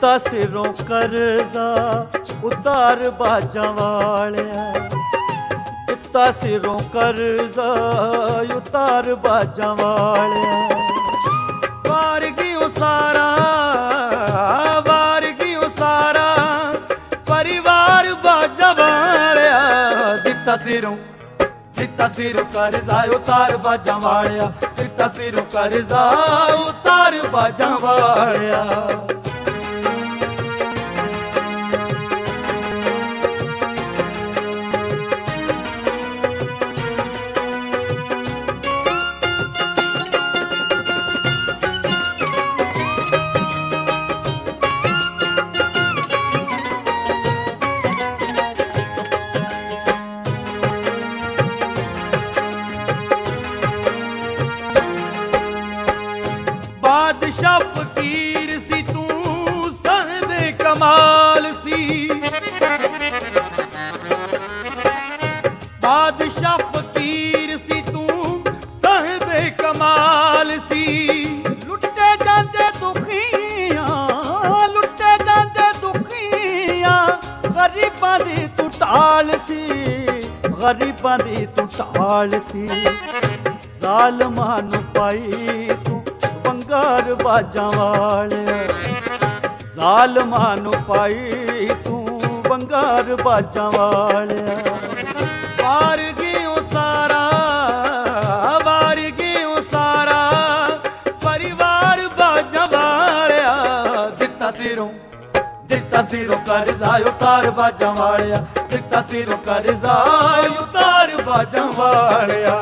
ਦਿੱਤਾ ਸਿਰੋਂ ਕਰਜ਼ਾ ਉਤਾਰ ਬਾਜਾਂ ਵਾਲਿਆ, ਦਿੱਤਾ ਸਿਰੋਂ ਕਰਜ਼ਾ ਉਤਾਰ ਬਾਜਾਂ ਵਾਲਿਆ। ਵਾਰ ਗਿਓ ਸਾਰਾ, ਵਾਰ ਗਿਓ ਸਾਰਾ ਪਰਿਵਾਰ ਬਾਜਾਂ ਵਾਲਿਆ। ਦਿੱਤਾ ਸਿਰੋਂ ਕਰਜ਼ਾ ਉਤਾਰ ਬਾਜਾਂ ਵਾਲਿਆ, ਦਿੱਤਾ ਸਿਰੋਂ ਕਰਜ਼ਾ ਉਤਾਰ ਬਾਜਾਂ ਵਾਲਿਆ। बादशाह फकीर सी तू सहबे कमाल सी, बादशाह फकीर सी तू सहबे कमाल सी। लुटे जांदे दुखियां, लुटे जांदे दुखियां गरीबां दी तू ढाल सी, गरीबां दी तू ढाल सी। ज़ालिमां नूं पाई तू बंगार बाजां वालिया, ज़ालिमां नूं पाई तू बंगार बाजां वालिया। वार गियो सारा, वार गियो सारा परिवार बाजां वालिया। दिता सिरों करज़ा उतार बाजां वालिया, दिता सिरों करज़ा उतार बाजां वालिया।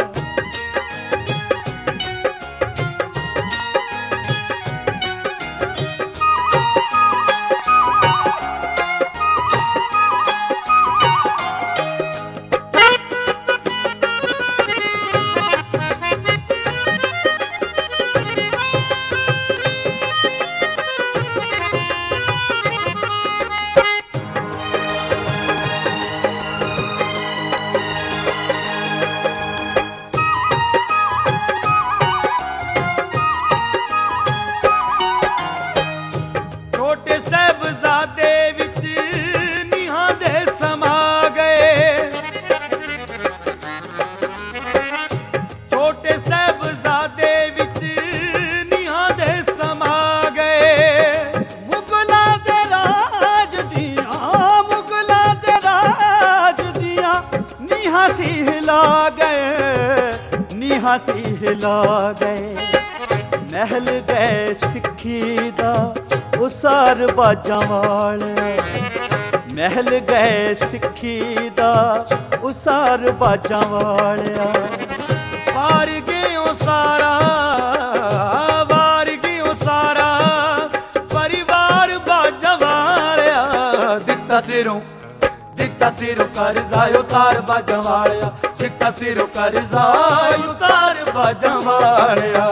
निहासी हिला गए, महल गए सिक्खी दा उसार बाजां वाले, महल गए सिक्खी दा उसार बाजां वालिया। वार गियो सारा, वार गियो सारा परिवार बाजां वालिया। दिता सिरों करज़ा उतार बाजां वालिया, दिता सिरों करज़ा उतार बाजां वालिया।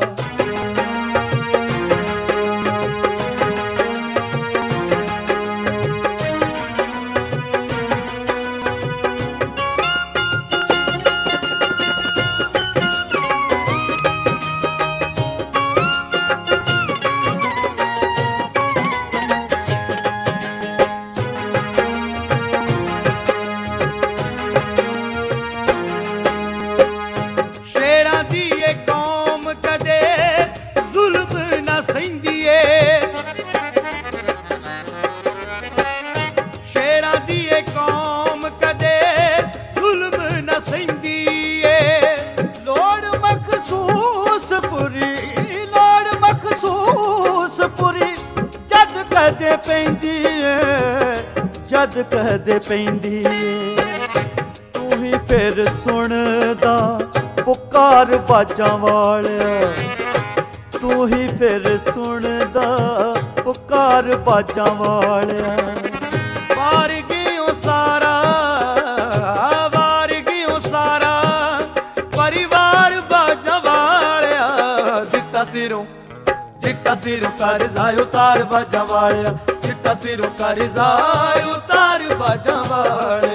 जद कहदे पैंदी तू ही फिर सुनदा पुकार बाजां वालिया, तू ही फिर सुनदा पुकार बाजां वालिया। वार गियो सारा, वार गियो सारा परिवार बाजां वालिया। दिता सिरों करज़ा उतार बाजां वालिया, दिता सिरों करज़ा उतार बाजां वालिया।